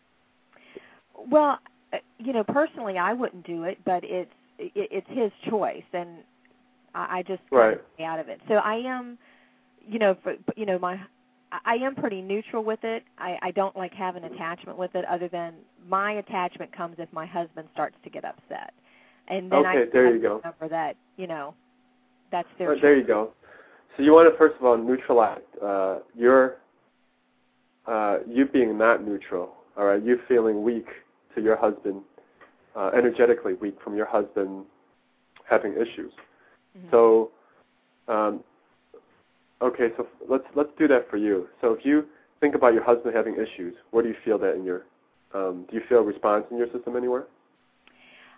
Well, you know, personally, I wouldn't do it, but it's it's his choice, and I just right. stay out of it. So I am, you know, for, you know, my. I am pretty neutral with it. I, I don't like have an attachment with it, other than my attachment comes if my husband starts to get upset, and then okay, I there you go. remember that you know that's their. Right, there you go. So you want to first of all neutralize uh, your uh, you being not neutral. All right, you feeling weak to your husband, uh, energetically weak from your husband having issues. Mm-hmm. So. Um, Okay, so let's let's do that for you. So if you think about your husband having issues, where do you feel that in your, um, do you feel a response in your system anywhere?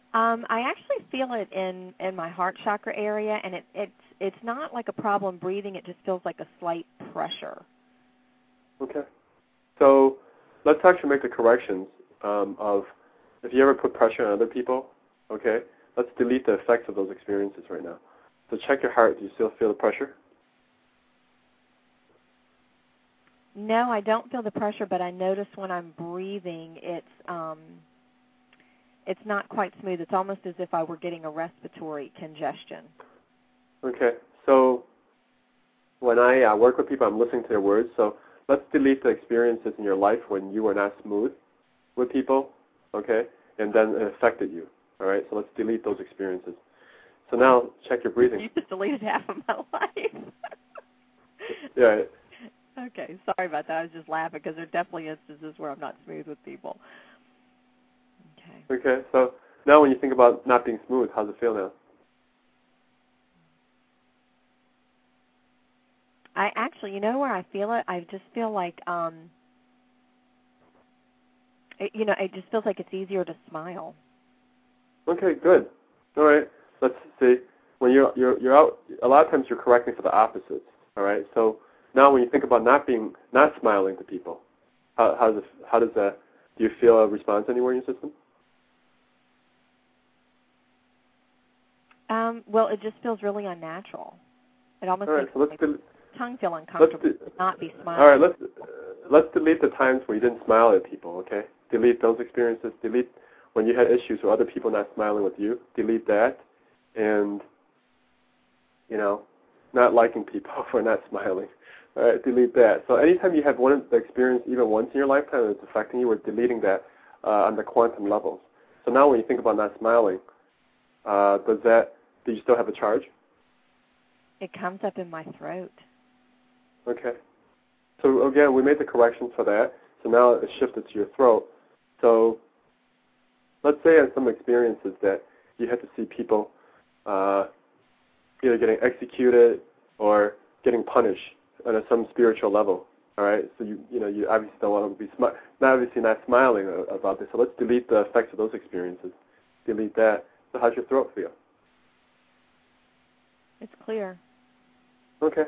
Um, I actually feel it in, in my heart chakra area, and it, it's it's not like a problem breathing. It just feels like a slight pressure. Okay. So let's actually make the corrections um, of if you ever put pressure on other people, okay, let's delete the effects of those experiences right now. So check your heart. Do you still feel the pressure? No, I don't feel the pressure, but I notice when I'm breathing, it's um, it's not quite smooth. It's almost as if I were getting a respiratory congestion. Okay. So when I uh, work with people, I'm listening to their words. So let's delete the experiences in your life when you were not smooth with people, okay, and then it affected you. All right. So let's delete those experiences. So now check your breathing. You just deleted half of my life. Yeah. Okay, sorry about that. I was just laughing because there are definitely instances where I'm not smooth with people. Okay. Okay, so now when you think about not being smooth, how's it feel now? I actually, you know where I feel it? I just feel like, um, it, you know, it just feels like it's easier to smile. Okay, good. All right, let's see. When you're you're you're out, a lot of times you're correcting for the opposites. All right, so now when you think about not being, not smiling to people, how how does it, how does that? Do you feel a response anywhere in your system? Um, well, it just feels really unnatural. It almost All right, makes so let's my del- tongue feel uncomfortable let's to not be smiling. All right, let's uh, let's delete the times where you didn't smile at people. Okay, delete those experiences. Delete when you had issues with other people not smiling with you. Delete that, and you know, not liking people for not smiling. All right, delete that. So anytime you have one experience, even once in your lifetime, that's affecting you, we're deleting that uh, on the quantum levels. So now when you think about not smiling, uh, does that, do you still have a charge? It comes up in my throat. Okay. So again, we made the corrections for that. So now it's shifted to your throat. So let's say in some experiences that you had to see people uh, either getting executed or getting punished on a, some spiritual level. All right. So you you know you obviously don't want to be smi- not obviously not smiling about this. So let's delete the effects of those experiences. Delete that. So how's your throat feel? It's clear. Okay.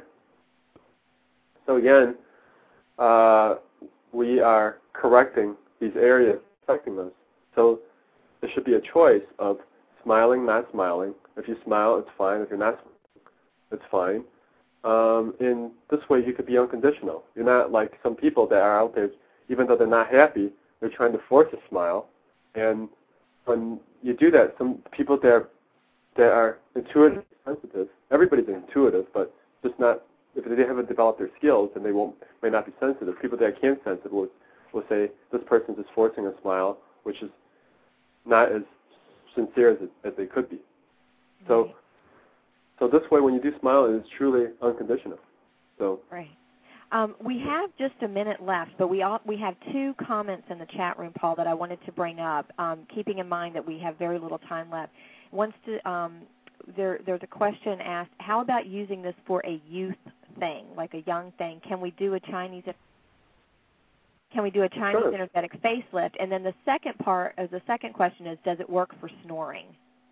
So again, uh, we are correcting these areas affecting those. So there should be a choice of smiling, not smiling. If you smile, it's fine. If you're not smiling, it's fine. Um, in this way, you could be unconditional. You're not like some people that are out there, even though they're not happy, they're trying to force a smile. And when you do that, some people that are, that are intuitive, sensitive, everybody's intuitive, but just not, if they haven't developed their skills, then they won't, may not be sensitive. People that can sense it will, will say, this person's just forcing a smile, which is not as sincere as, it, as they could be. So, Right. so this way, when you do smile, it is truly unconditional. So, Right. Um, we have just a minute left, but we all, we have two comments in the chat room, Paul, that I wanted to bring up, um, keeping in mind that we have very little time left. Wants to, um, there, there's a question asked, how about using this for a youth thing, like a young thing? Can we do a Chinese Can we do a Chinese sure. energetic facelift? And then the second part, of the second question is, does it work for snoring?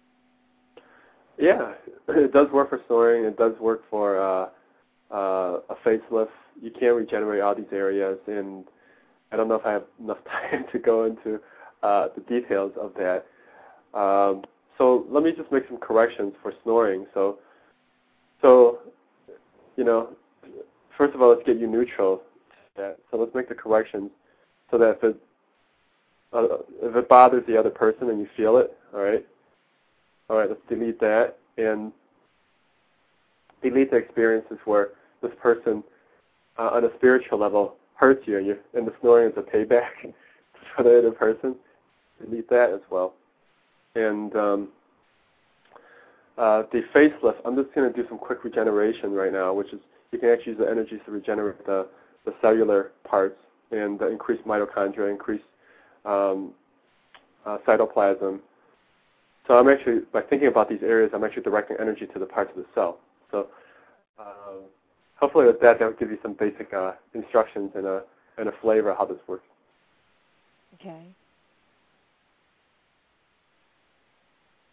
Yeah, it does work for snoring. It does work for uh, uh, a facelift. You can regenerate all these areas, and I don't know if I have enough time to go into uh, the details of that. Um, so let me just make some corrections for snoring. So, so you know, first of all, let's get you neutral. So let's make the corrections so that if it uh, if it bothers the other person and you feel it, all right, all right, let's delete that and delete the experiences where this person uh, on a spiritual level hurts you and, you and the snoring is a payback for the other person. Delete that as well. And um, uh, the facelift, I'm just going to do some quick regeneration right now, which is you can actually use the energies to regenerate the, the cellular parts and uh, increase mitochondria, increase um, uh, cytoplasm. So I'm actually, by thinking about these areas, I'm actually directing energy to the parts of the cell. So uh, hopefully with that, that will give you some basic uh, instructions and a, and a flavor of how this works. Okay.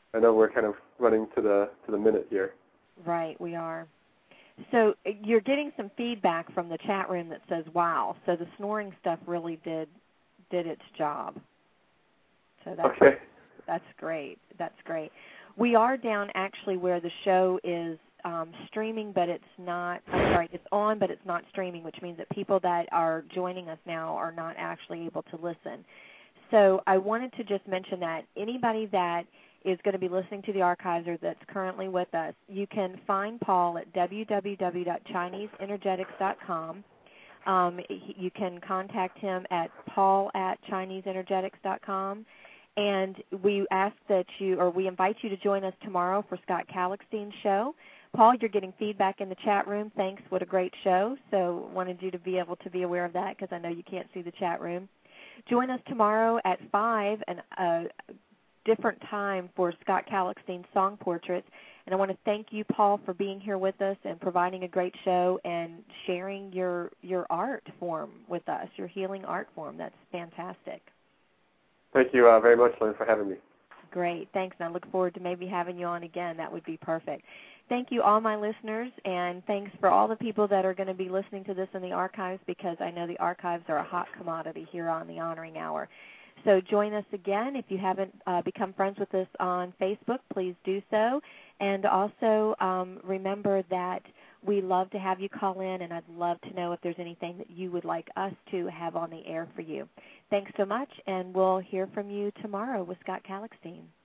I know we're kind of running to the to the minute here. Right, we are. So you're getting some feedback from the chat room that says, wow, so the snoring stuff really did did its job. So that's, okay. That's great. That's great. We are down actually where the show is um, streaming, but it's not, I'm sorry, it's on, but it's not streaming, which means that people that are joining us now are not actually able to listen. So I wanted to just mention that anybody that is going to be listening to the archives or that's currently with us, you can find Paul at w w w dot chinese energetics dot com. Um, you can contact him at paul at chinese energetics dot com. And we ask that you, or we invite you to join us tomorrow for Scott Kallenstein's show. Paul, you're getting feedback in the chat room. Thanks. What a great show. So wanted you to be able to be aware of that because I know you can't see the chat room. Join us tomorrow at five, and a different time for Scott Kallenstein's Song Portraits. And I want to thank you, Paul, for being here with us and providing a great show and sharing your, your art form with us, your healing art form. That's fantastic. Thank you uh, very much, Lynn, for having me. Great. Thanks, and I look forward to maybe having you on again. That would be perfect. Thank you, all my listeners, and thanks for all the people that are going to be listening to this in the archives because I know the archives are a hot commodity here on the Honoring Hour. So join us again. If you haven't uh, become friends with us on Facebook, please do so. And also um, remember that we love to have you call in, and I'd love to know if there's anything that you would like us to have on the air for you. Thanks so much, and we'll hear from you tomorrow with Scott Kallenstein.